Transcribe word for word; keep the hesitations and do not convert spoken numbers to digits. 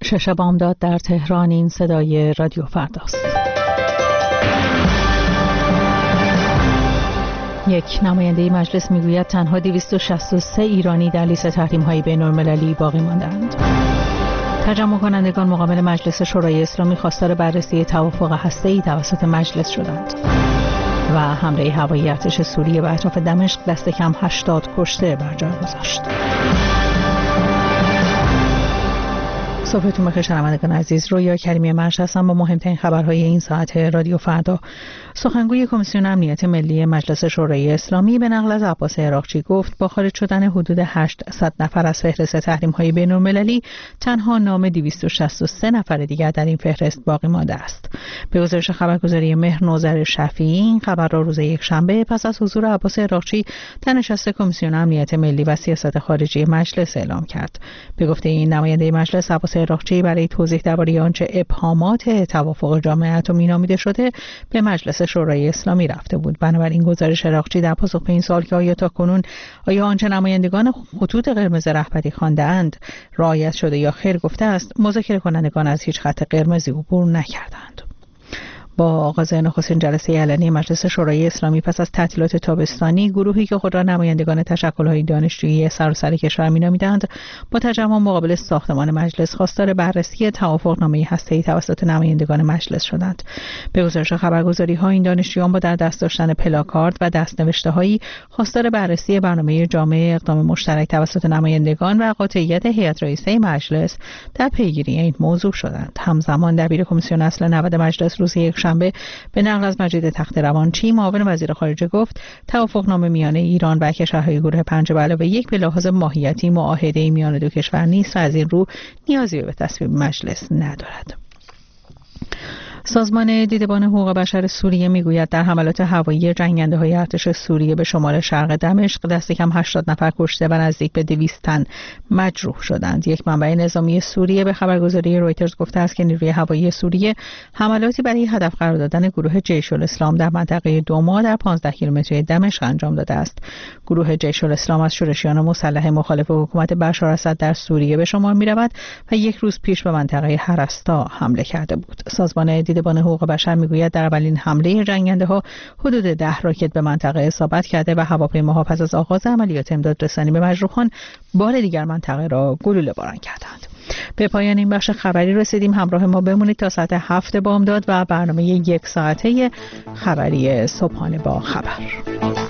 شش بامداد در تهران. این صدای رادیو فرداست. یک نماینده مجلس میگوید تنها دویست و شصت و سه ایرانی در لیست تحریم‌های بین‌المللی باقی ماندند. تجمع کنندگان مقابل مجلس شورای اسلامی خواستار بررسی توافق هسته‌ای توسط مجلس شدند. و حمله هوایی ارتش سوریه به اطراف دمشق دست کم هشتاد کشته بر جای گذاشت. صبحتون بخیر شنوندگان عزیز. رویا کریمی مرش هستم با مهمترین خبرهای این ساعت رادیو فردا. سخنگوی کمیسیون امنیت ملی مجلس شورای اسلامی به نقل از عباس عراقچی گفت با خارج شدن حدود هشتصد نفر از فهرست تحریم‌های بین‌المللی تنها نام دویست و شصت و سه نفر دیگر در این فهرست باقی مانده است. به گزارش خبرگزاری مهر نوذر شفیعی این خبر را روز یکشنبه پس از حضور عباس عراقچی در نشست کمیسیون امنیت ملی و سیاست خارجی مجلس اعلام کرد. به گفته این نماینده مجلس، عباس عراقچی برای توضیح درباره آنچه ابهامات توافق جامعه اتمی نامیده شده به مجلس شورای اسلامی رفته بود. بنابراین گزارش عراقچی در پاسخ به این سوال که آیا تاکنون آیا آنچه نمایندگان خطوط قرمز رهبری خوانده‌اند رعایت شده یا خیر گفته است، مذاکره کنندگان از هیچ خط قرمزی عبور نکردند. با آغاز نخستین جلسه علنی مجلس شورای اسلامی پس از تعطیلات تابستانی، گروهی که خود را نمایندگان تشکل‌های دانشجویی سراسر کشور می‌نامیدند، با تجمع مقابل ساختمان مجلس خواستار بررسی توافقنامه هسته‌ای توسط نمایندگان مجلس شدند. به گزارش خبرگزاری‌ها این دانشجویان با در دست داشتن پلاکارد و دست‌نوشته‌هایی خواستار بررسی برنامه جامع اقدام مشترک توسط نمایندگان و قاطعیت هیئت رئیسه مجلس در پیگیری این موضوع شدند. همزمان دبیر کمیسیون اصل نود مجلس روز یک شنبه به نقل از مجید تخت‌روانچی معاون وزیر خارجه گفت توافقنامه میان ایران و کشورهای گروه پنج به علاوه یک به لحاظ ماهیتی معاهده میان دو کشور نیست و از این رو نیازی به تصویب مجلس ندارد. سازمان دیدبان حقوق بشر سوریه میگوید در حملات هوایی جنگنده‌های ارتش سوریه به شمال شرق دمشق دست کم هشتاد نفر کشته و نزدیک به دویست تن مجروح شدند. یک منبع نظامی سوریه به خبرگزاری رویترز گفته است که نیروی هوایی سوریه حملاتی برای هدف قرار دادن گروه جیش الاسلام در منطقه دوما در پانزده کیلومتری دمشق انجام داده است. گروه جیش الاسلام از شورشیان مسلح مخالف حکومت بشار اسد در سوریه به شمار می‌رود و یک روز پیش به منطقه هرستا حمله کرده بود. سازمان دیدبان حقوق بشر میگوید در اولین حمله جنگنده‌ها حدود ده راکت به منطقه اصابت کرده و هواپیماها پس از آغاز عملیات امداد رسانی به مجروحان بار دیگر منطقه را گلوله باران کردند. به پایان این بخش خبری رسیدیم. همراه ما بمونید تا ساعت هفت بامداد و برنامه یک ساعته خبری صبحانه با خبر.